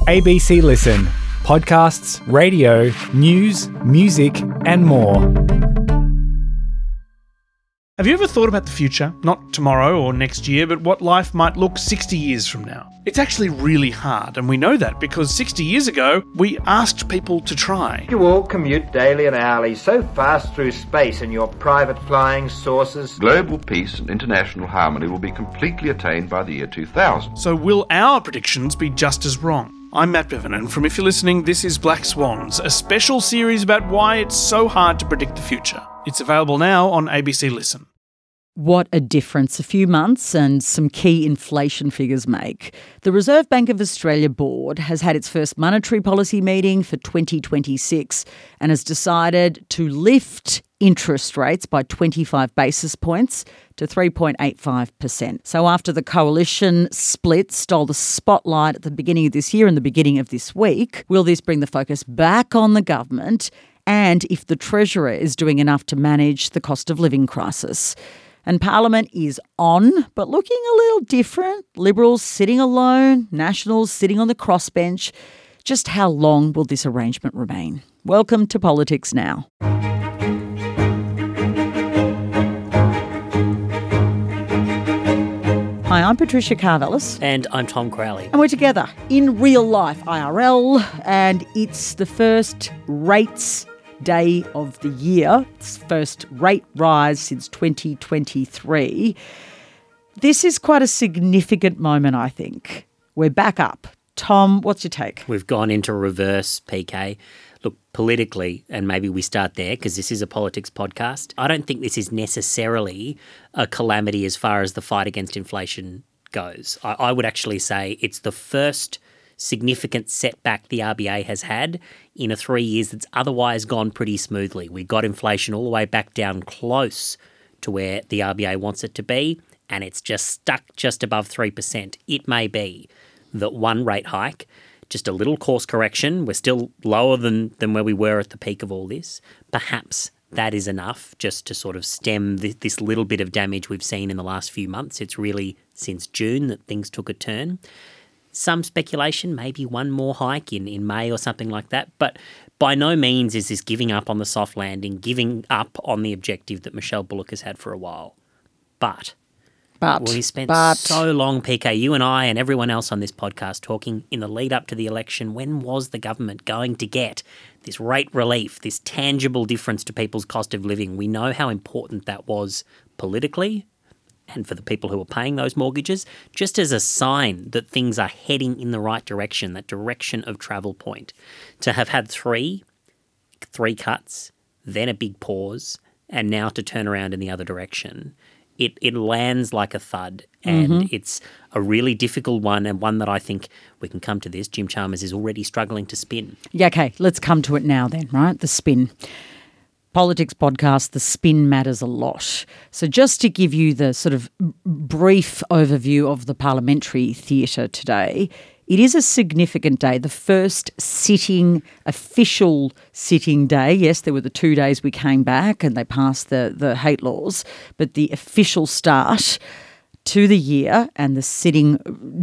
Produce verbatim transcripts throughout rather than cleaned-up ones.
A B C Listen. Podcasts, radio, news, music and more. Have you ever thought about the future? Not tomorrow or next year, but what life might look sixty years from now. It's actually really hard, and we know that because sixty years ago, we asked people to try. You all commute daily and hourly so fast through space in your private flying saucers. Global peace and international harmony will be completely attained by the year two thousand. So will our predictions be just as wrong? I'm Matt Bevan, and from If You're Listening, this is Black Swans, a special series about why it's so hard to predict the future. It's available now on A B C Listen. What a difference a few months and some key inflation figures make. The Reserve Bank of Australia Board has had its first monetary policy meeting for twenty twenty-six and has decided to lift interest rates by twenty-five basis points to three point eight five percent. So after the coalition split stole the spotlight at the beginning of this year and the beginning of this week, will this bring the focus back on the government and if the Treasurer is doing enough to manage the cost of living crisis? And Parliament is on, but looking a little different. Liberals sitting alone, Nationals sitting on the crossbench. Just how long will this arrangement remain? Welcome to Politics Now. Hi, I'm Patricia Karvelis. And I'm Tom Crowley. And we're together in real life, I R L, and it's the first rates day of the year. It's first rate rise since twenty twenty-three. This is quite a significant moment, I think. We're back up. Tom, what's your take? We've gone into reverse, P K. Look, politically, and maybe we start there because this is a politics podcast, I don't think this is necessarily a calamity as far as the fight against inflation goes. I, I would actually say it's the first significant setback the R B A has had in a three years that's otherwise gone pretty smoothly. We got inflation all the way back down close to where the R B A wants it to be, and it's just stuck just above three percent. It may be that one rate hike, just a little course correction, we're still lower than, than where we were at the peak of all this. Perhaps that is enough just to sort of stem this, this little bit of damage we've seen in the last few months. It's really since June that things took a turn. Some speculation, maybe one more hike in, in May or something like that. But by no means is this giving up on the soft landing, giving up on the objective that Michelle Bullock has had for a while. But, but we spent but. so long, P K, you and I and everyone else on this podcast talking in the lead up to the election, when was the government going to get this rate relief, this tangible difference to people's cost of living? We know how important that was politically, and for the people who are paying those mortgages, just as a sign that things are heading in the right direction, that direction of travel point. To have had three, three cuts, then a big pause, and now to turn around in the other direction, it, it lands like a thud. And mm-hmm. it's a really difficult one, and one that I think we can come to this. Jim Chalmers is already struggling to spin. Yeah, okay, let's come to it now then, right? The spin. Politics podcast, the spin matters a lot. So just to give you the sort of brief overview of the parliamentary theatre today, it is a significant day, the first sitting, official sitting day. Yes, there were the two days we came back and they passed the, the hate laws, but the official start to the year and the sitting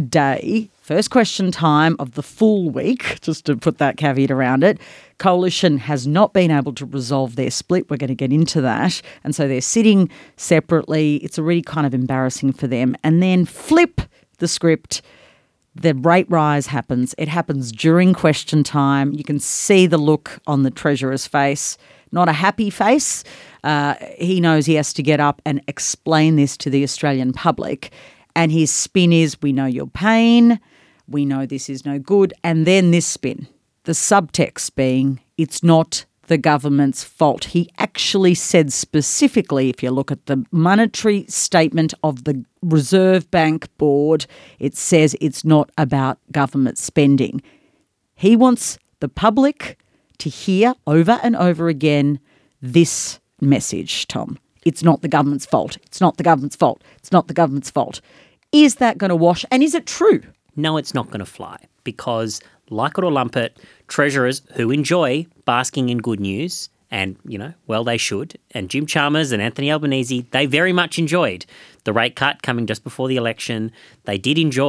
day, first question time of the full week, just to put that caveat around it. Coalition has not been able to resolve their split. We're going to get into that. And so they're sitting separately. It's already kind of embarrassing for them. And then flip the script. The rate rise happens. It happens during question time. You can see the look on the Treasurer's face. Not a happy face. Uh, he knows he has to get up and explain this to the Australian public. And his spin is, we know your pain. We know this is no good. And then this spin. The subtext being, it's not the government's fault. He actually said specifically, if you look at the monetary statement of the Reserve Bank Board, it says it's not about government spending. He wants the public to hear over and over again this message, Tom. It's not the government's fault. It's not the government's fault. It's not the government's fault. Is that going to wash? And is it true? No, it's not going to fly because, like it or lump it, treasurers who enjoy basking in good news, and, you know, well, they should, and Jim Chalmers and Anthony Albanese, they very much enjoyed the rate cut coming just before the election. They did enjoy,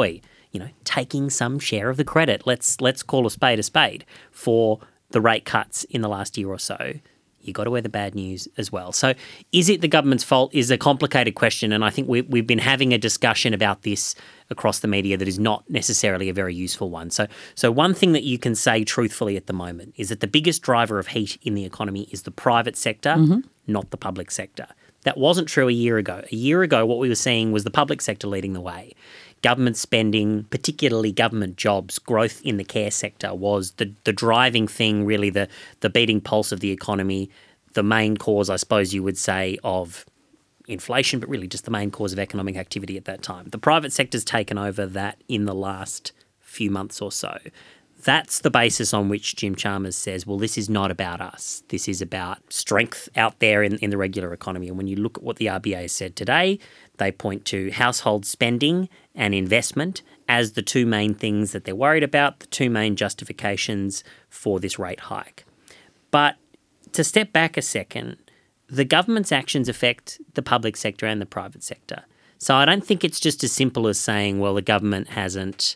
you know, taking some share of the credit. Let's let's call a spade a spade for the rate cuts in the last year or so. You got to wear the bad news as well. So is it the government's fault is a complicated question, and I think we, we've been having a discussion about this across the media that is not necessarily a very useful one. So, so one thing that you can say truthfully at the moment is that the biggest driver of heat in the economy is the private sector, mm-hmm. not the public sector. That wasn't true a year ago. A year ago, what we were seeing was the public sector leading the way. Government spending, particularly government jobs, growth in the care sector was the, the driving thing, really the, the beating pulse of the economy, the main cause, I suppose you would say, of inflation, but really just the main cause of economic activity at that time. The private sector's taken over that in the last few months or so. That's the basis on which Jim Chalmers says, well, this is not about us. This is about strength out there in, in the regular economy. And when you look at what the R B A has said today, they point to household spending and investment as the two main things that they're worried about, the two main justifications for this rate hike. But to step back a second, the government's actions affect the public sector and the private sector. So I don't think it's just as simple as saying, well, the government hasn't,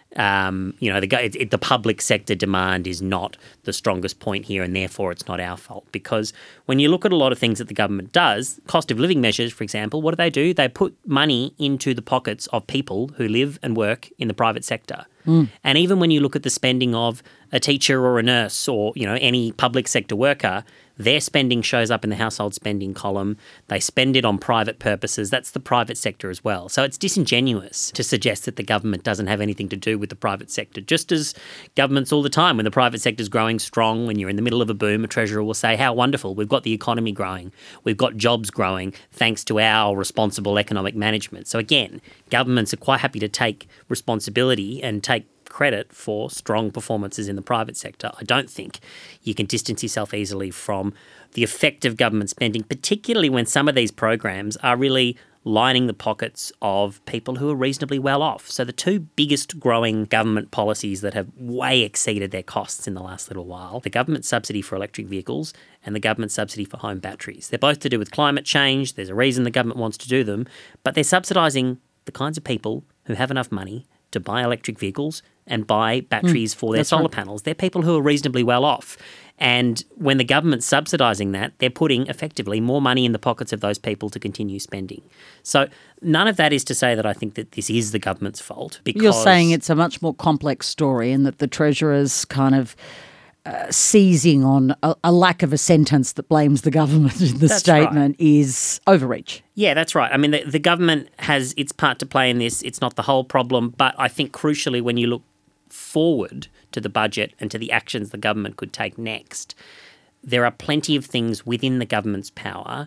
um, you know, the, it, it, the public sector demand is not the strongest point here and therefore it's not our fault. Because when you look at a lot of things that the government does, cost of living measures, for example, what do they do? They put money into the pockets of people who live and work in the private sector. Mm. And even when you look at the spending of a teacher or a nurse or, you know, any public sector worker, their spending shows up in the household spending column. They spend it on private purposes. That's the private sector as well. So it's disingenuous to suggest that the government doesn't have anything to do with the private sector. Just as governments all the time, when the private sector is growing strong, when you're in the middle of a boom, a treasurer will say, how wonderful, we've got the economy growing. We've got jobs growing thanks to our responsible economic management. So again, governments are quite happy to take responsibility and take credit for strong performances in the private sector. I don't think you can distance yourself easily from the effect of government spending, particularly when some of these programs are really lining the pockets of people who are reasonably well off. So the two biggest growing government policies that have way exceeded their costs in the last little while, the government subsidy for electric vehicles and the government subsidy for home batteries. They're both to do with climate change. There's a reason the government wants to do them, but they're subsidising the kinds of people who have enough money to buy electric vehicles and buy batteries mm, for their solar right. panels. They're people who are reasonably well off. And when the government's subsidising that, they're putting effectively more money in the pockets of those people to continue spending. So none of that is to say that I think that this is the government's fault. Because you're saying it's a much more complex story and that the Treasurer's kind of uh, seizing on a, a lack of a sentence that blames the government in the that's statement right. is overreach. Yeah, that's right. I mean, the, the government has its part to play in this. It's not the whole problem. But I think crucially when you look forward to the budget and to the actions the government could take next, there are plenty of things within the government's power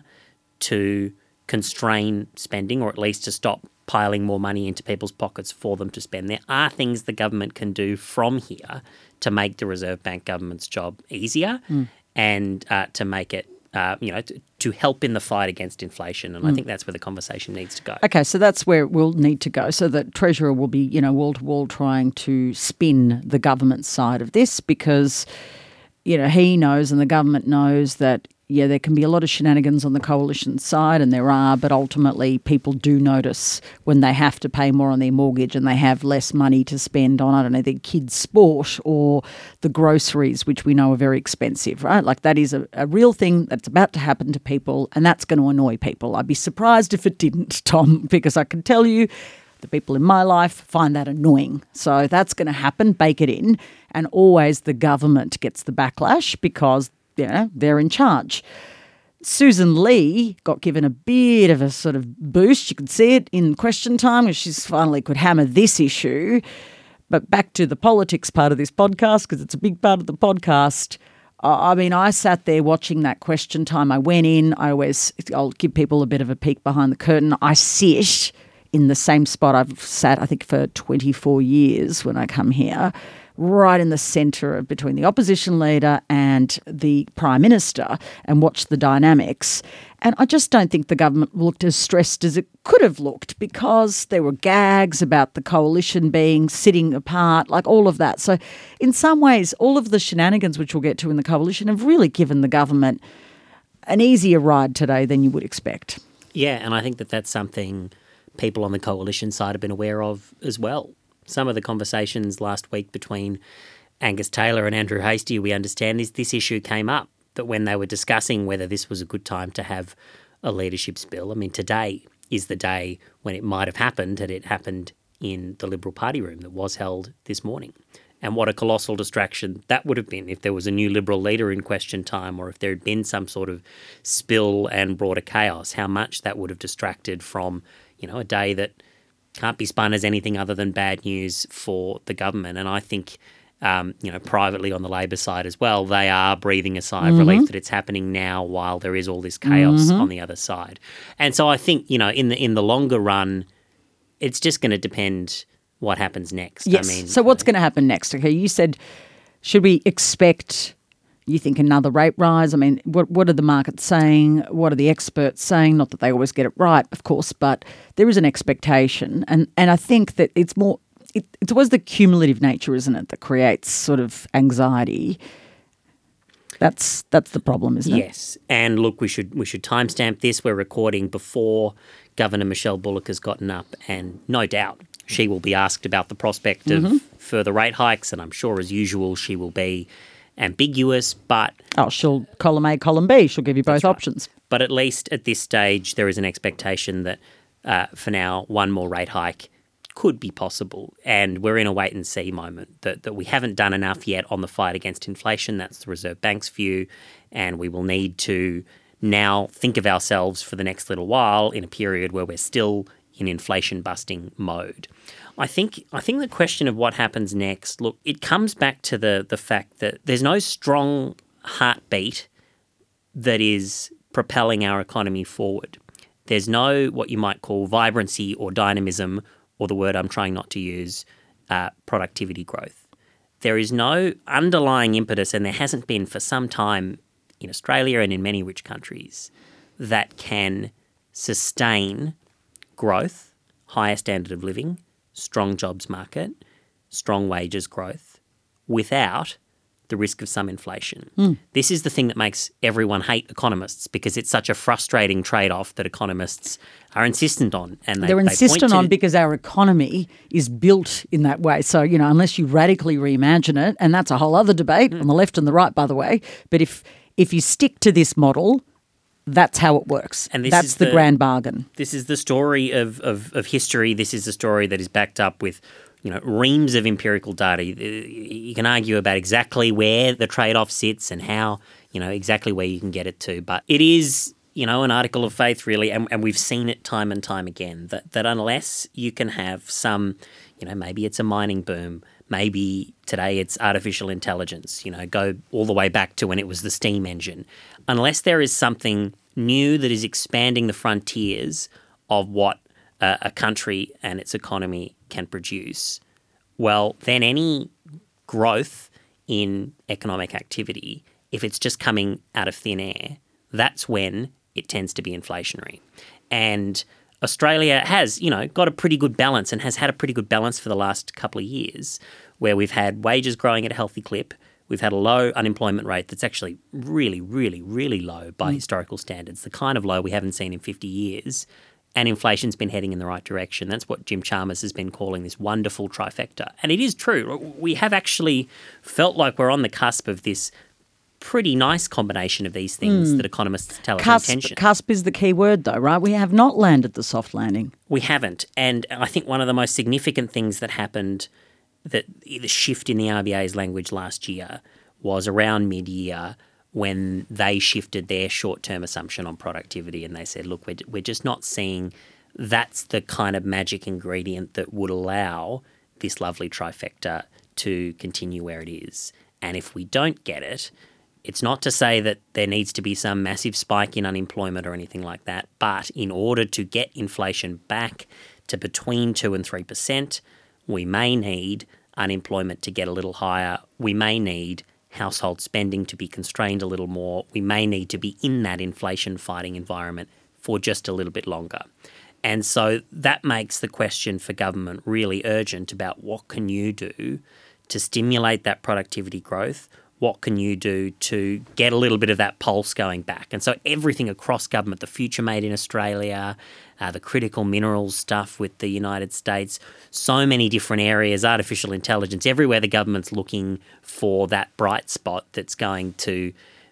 to constrain spending or at least to stop piling more money into people's pockets for them to spend. There are things the government can do from here to make the Reserve Bank government's job easier mm. and uh, to make it Uh, you know, to, to help in the fight against inflation. And mm. I think that's where the conversation needs to go. Okay, so that's where we'll need to go. So the Treasurer will be, you know, wall-to-wall trying to spin the government side of this because, you know, he knows and the government knows that, yeah, there can be a lot of shenanigans on the coalition side, and there are, but ultimately people do notice when they have to pay more on their mortgage and they have less money to spend on, I don't know, their kids' sport or the groceries, which we know are very expensive, right? Like that is a, a real thing that's about to happen to people, and that's going to annoy people. I'd be surprised if it didn't, Tom, because I can tell you the people in my life find that annoying. So that's going to happen, bake it in, and always the government gets the backlash because you know, they're in charge. Susan Lee got given a bit of a sort of boost. You could see it in question time as she finally could hammer this issue. But back to the politics part of this podcast, because it's a big part of the podcast. I mean, I sat there watching that question time. I went in. I always, I'll give people a bit of a peek behind the curtain. I sit in the same spot I've sat, I think, for twenty-four years when I come here, right in the centre of between the opposition leader and the Prime Minister, and watch the dynamics. And I just don't think the government looked as stressed as it could have looked because there were gags about the coalition being sitting apart, like all of that. So in some ways, all of the shenanigans, which we'll get to in the coalition, have really given the government an easier ride today than you would expect. Yeah, and I think that that's something people on the coalition side have been aware of as well. some of the conversations last week between Angus Taylor and Andrew Hastie, we understand, is this issue came up, that when they were discussing whether this was a good time to have a leadership spill, I mean, today is the day when it might have happened, had it happened in the Liberal Party room that was held this morning. And what a colossal distraction that would have been if there was a new Liberal leader in question time, or if there had been some sort of spill and broader chaos, how much that would have distracted from, you know, a day that can't be spun as anything other than bad news for the government. And I think, um, you know, privately on the Labor side as well, they are breathing a sigh Mm-hmm. of relief that it's happening now while there is all this chaos Mm-hmm. on the other side. And so I think, you know, in the in the longer run, it's just going to depend what happens next. Yes. I mean, so what's going to happen next? Okay, you said, should we expect, you think, another rate rise? I mean, what what are the markets saying? What are the experts saying? Not that they always get it right, of course, but there is an expectation. And, and I think that it's more, it, it's always the cumulative nature, isn't it, that creates sort of anxiety. That's that's the problem, isn't it? Yes, and look, we should we should timestamp this. We're recording before Governor Michelle Bullock has gotten up, and no doubt she will be asked about the prospect of Mm-hmm. further rate hikes, and I'm sure, as usual, she will be ambiguous, but Oh, she'll column A, column B. She'll give you both right. options. but at least at this stage there is an expectation that uh, for now one more rate hike could be possible, and we're in a wait and see moment, that, that we haven't done enough yet on the fight against inflation. That's the Reserve Bank's view, and we will need to now think of ourselves for the next little while in a period where we're still in inflation busting mode. I think I think the question of what happens next, look, it comes back to the the fact that there's no strong heartbeat that is propelling our economy forward. There's no what you might call vibrancy or dynamism, or the word I'm trying not to use, uh, productivity growth. There is no underlying impetus, and there hasn't been for some time in Australia and in many rich countries, that can sustain growth, higher standard of living, strong jobs market, strong wages growth, without the risk of some inflation. Mm. This is the thing that makes everyone hate economists, because it's such a frustrating trade-off that economists are insistent on. And they, They're they insistent point to, on because our economy is built in that way. So, you know, unless you radically reimagine it, and that's a whole other debate mm. on the left and the right, by the way, but if if you stick to this model, that's how it works. And this that's is the, the grand bargain. This is the story of, of, of history. This is a story that is backed up with, you know, reams of empirical data. You can argue about exactly where the trade-off sits and how, you know, exactly where you can get it to. But it is, you know, an article of faith, really, and, and we've seen it time and time again, that, that unless you can have some, you know, maybe it's a mining boom, maybe today it's artificial intelligence, you know, go all the way back to when it was the steam engine. Unless there is something new that is expanding the frontiers of what uh, a country and its economy can produce, well, then any growth in economic activity, if it's just coming out of thin air, that's when it tends to be inflationary. And Australia has, you know, got a pretty good balance, and has had a pretty good balance for the last couple of years, where we've had wages growing at a healthy clip. We've had a low unemployment rate that's actually really, really, really low by mm. historical standards, the kind of low we haven't seen in fifty years. And inflation's been heading in the right direction. That's what Jim Chalmers has been calling this wonderful trifecta. And it is true. We have actually felt like we're on the cusp of this pretty nice combination of these things mm. that economists tell us cusp, intention. Cusp is the key word, though, right? We have not landed the soft landing. We haven't. And I think one of the most significant things that happened, that the shift in the R B A's language last year, was around mid-year, when they shifted their short-term assumption on productivity, and they said, look, we're, we're just not seeing that's the kind of magic ingredient that would allow this lovely trifecta to continue where it is. And if we don't get it, it's not to say that there needs to be some massive spike in unemployment or anything like that, but in order to get inflation back to between two and three percent, we may need unemployment to get a little higher. We may need household spending to be constrained a little more. We may need to be in that inflation-fighting environment for just a little bit longer. And so that makes the question for government really urgent about what can you do to stimulate that productivity growth what can you do to get a little bit of that pulse going back? And so everything across government, the future made in Australia, uh, the critical minerals stuff with the United States, so many different areas, artificial intelligence, everywhere the government's looking for that bright spot that's going to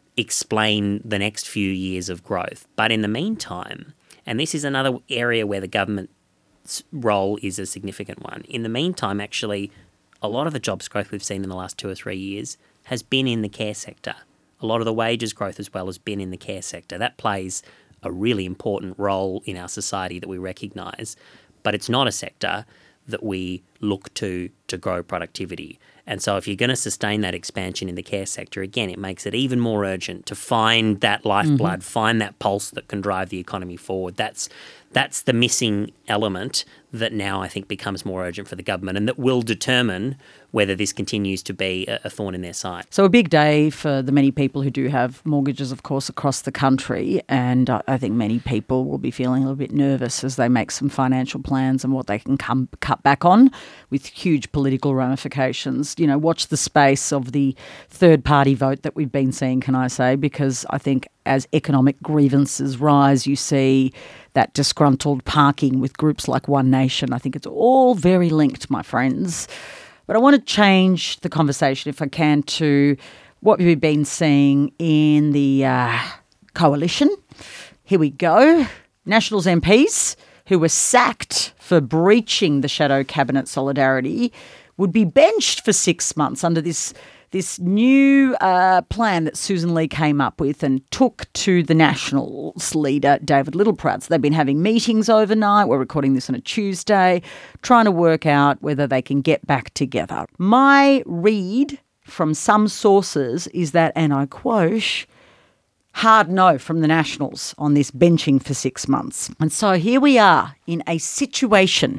explain the next few years of growth. But in the meantime, and this is another area where the government's role is a significant one, in the meantime, actually, a lot of the jobs growth we've seen in the last two or three years has been in the care sector. A lot of the wages growth as well has been in the care sector. That plays a really important role in our society that we recognise, but it's not a sector that we look to to grow productivity. And so if you're going to sustain that expansion in the care sector, again, it makes it even more urgent to find that lifeblood, mm-hmm. find that pulse that can drive the economy forward. That's that's the missing element that now I think becomes more urgent for the government and that will determine whether this continues to be a, a thorn in their side. So a big day for the many people who do have mortgages, of course, across the country. And I think many people will be feeling a little bit nervous as they make some financial plans and what they can come cut back on with huge political ramifications. You know, watch the space of the third-party vote that we've been seeing, can I say, because I think as economic grievances rise, you see that disgruntled parking with groups like One Nation. I think it's all very linked, my friends. But I want to change the conversation, if I can, to what we've been seeing in the uh, coalition. Here we go. Nationals M Ps who were sacked for breaching the shadow cabinet solidarity would be benched for six months under this this new uh, plan that Susan Lee came up with and took to the Nationals leader, David Littleproud. So they've been having meetings overnight. We're recording this on a Tuesday, trying to work out whether they can get back together. My read from some sources is that, and I quote, hard no from the Nationals on this benching for six months. And so here we are in a situation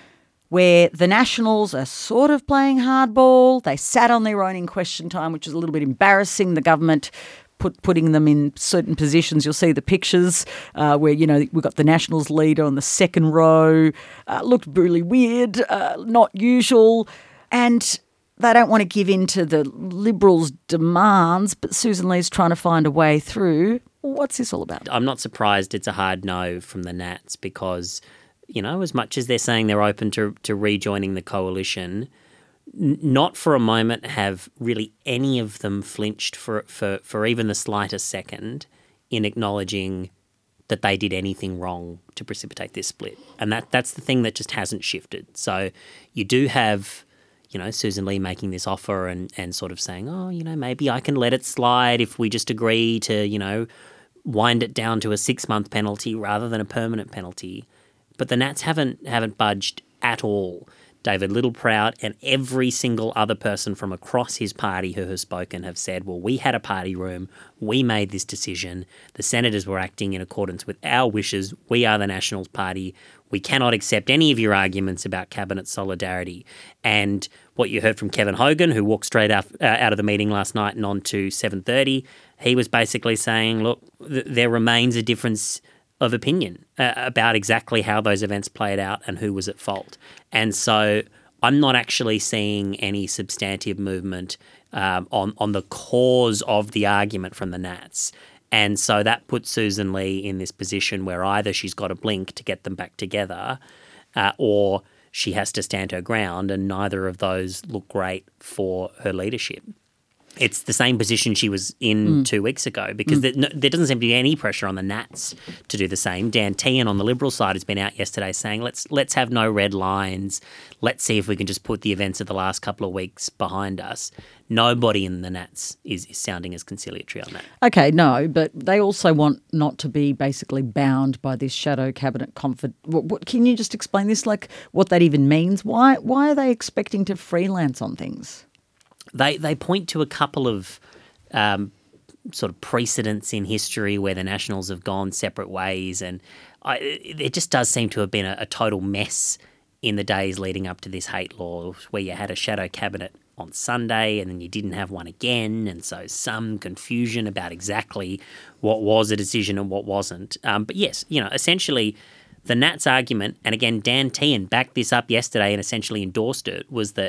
where the Nationals are sort of playing hardball. They sat on their own in question time, which is a little bit embarrassing. The government put putting them in certain positions. You'll see the pictures uh, where, you know, we've got the Nationals leader on the second row. Uh, looked really weird, uh, not usual. And they don't want to give in to the Liberals' demands, but Susan Lee's trying to find a way through. What's this all about? I'm not surprised it's a hard no from the Nats because, you know, as much as they're saying they're open to, to rejoining the coalition, n- not for a moment have really any of them flinched for, for, for even the slightest second in acknowledging that they did anything wrong to precipitate this split. And that that's the thing that just hasn't shifted. So you do have, you know, Susan Lee making this offer and, and sort of saying, oh, you know, maybe I can let it slide if we just agree to, you know, wind it down to a six-month penalty rather than a permanent penalty. But the Nats haven't haven't budged at all. David Littleproud and every single other person from across his party who has spoken have said, well, we had a party room, we made this decision, the senators were acting in accordance with our wishes, we are the Nationals Party, we cannot accept any of your arguments about cabinet solidarity. And what you heard from Kevin Hogan, who walked straight out, uh, out of the meeting last night and on to seven thirty, he was basically saying, look, th- there remains a difference of opinion uh, about exactly how those events played out and who was at fault. And so I'm not actually seeing any substantive movement um, on, on the cause of the argument from the Nats. And so that puts Susan Lee in this position where either she's got to blink to get them back together uh, or she has to stand her ground, and neither of those look great for her leadership. It's the same position she was in mm. two weeks ago because mm. there, no, there doesn't seem to be any pressure on the Nats to do the same. Dan Tehan on the Liberal side has been out yesterday saying let's let's have no red lines. Let's see if we can just put the events of the last couple of weeks behind us. Nobody in the Nats is, is sounding as conciliatory on that. Okay, no, but they also want not to be basically bound by this shadow cabinet confid. What, what, can you just explain this, like what that even means? Why why are they expecting to freelance on things? They they point to a couple of um, sort of precedents in history where the Nationals have gone separate ways, and I, it just does seem to have been a, a total mess in the days leading up to this hate law, where you had a shadow cabinet on Sunday and then you didn't have one again, and so some confusion about exactly what was a decision and what wasn't. Um, but yes, you know, essentially the Nats argument, and again Dan Tehan backed this up yesterday and essentially endorsed it, was that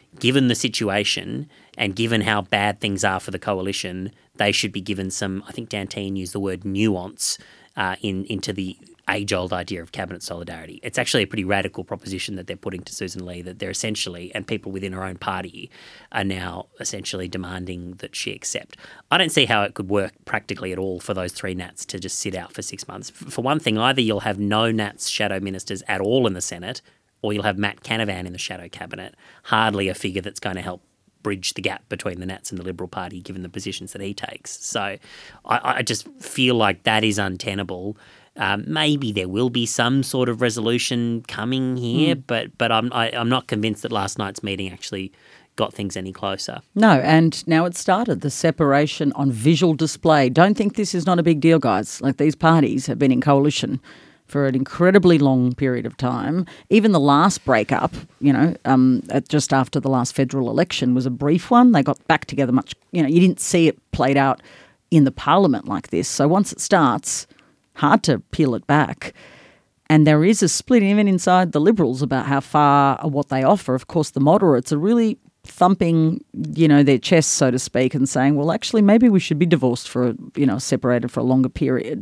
given the situation and given how bad things are for the coalition, they should be given some, I think Dan Tehan used the word nuance uh, in into the age-old idea of cabinet solidarity. It's actually a pretty radical proposition that they're putting to Susan Lee, that they're essentially, and people within her own party are now essentially demanding that she accept. I don't see how it could work practically at all for those three Nats to just sit out for six months. For one thing, either you'll have no Nats shadow ministers at all in the Senate, or you'll have Matt Canavan in the shadow cabinet. Hardly a figure that's going to help bridge the gap between the Nats and the Liberal Party, given the positions that he takes. So I, I just feel like that is untenable. Um, maybe there will be some sort of resolution coming here, mm. but but I'm I, I'm not convinced that last night's meeting actually got things any closer. No, and now it's started, the separation on visual display. Don't think this is not a big deal, guys. Like, these parties have been in coalition for an incredibly long period of time. Even the last breakup, you know, um, at just after the last federal election was a brief one. They got back together much, you know, you didn't see it played out in the parliament like this. So once it starts, hard to peel it back. And there is a split even inside the Liberals about how far or what they offer. Of course, the moderates are really thumping, you know, their chests, so to speak, and saying, well, actually, maybe we should be divorced for, you know, separated for a longer period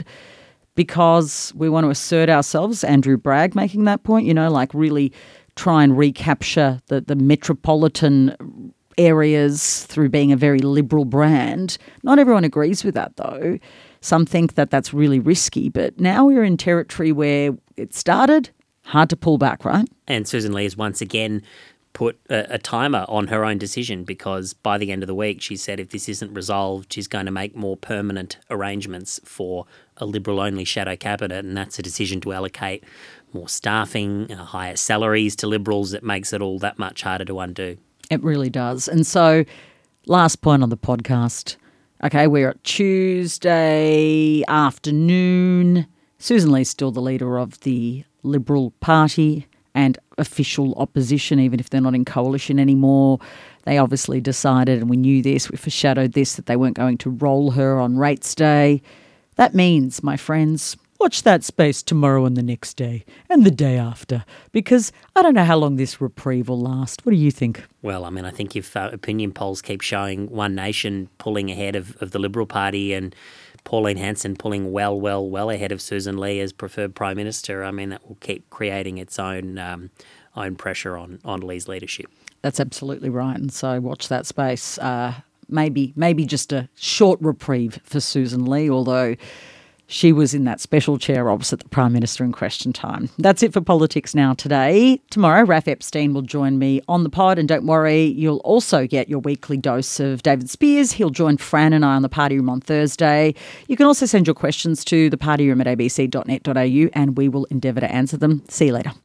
because we want to assert ourselves. Andrew Bragg making that point, you know, like really try and recapture the, the metropolitan areas through being a very Liberal brand. Not everyone agrees with that, though. Some think that that's really risky, but now we're in territory where it started, hard to pull back, right? And Susan Lee has once again put a, a timer on her own decision, because by the end of the week, she said if this isn't resolved, she's going to make more permanent arrangements for a Liberal-only shadow cabinet, and that's a decision to allocate more staffing, uh, higher salaries to Liberals. That makes it all that much harder to undo. It really does. And so, last point on the podcast. Okay, we're at Tuesday afternoon. Susan Lee's still the leader of the Liberal Party and official opposition, even if they're not in coalition anymore. They obviously decided, and we knew this, we foreshadowed this, that they weren't going to roll her on rates day. That means, my friends, watch that space tomorrow and the next day and the day after, because I don't know how long this reprieve will last. What do you think? Well, I mean, I think if uh, opinion polls keep showing One Nation pulling ahead of, of the Liberal Party and Pauline Hanson pulling well, well, well ahead of Susan Lee as preferred Prime Minister, I mean, that will keep creating its own um, own pressure on, on Lee's leadership. That's absolutely right. And so watch that space. Uh, maybe, maybe just a short reprieve for Susan Lee, although she was in that special chair opposite the Prime Minister in question time. That's it for Politics Now today. Tomorrow, Raph Epstein will join me on the pod, and don't worry, you'll also get your weekly dose of David Spears. He'll join Fran and I on the Party Room on Thursday. You can also send your questions to the partyroom at a b c dot net dot a u and we will endeavour to answer them. See you later.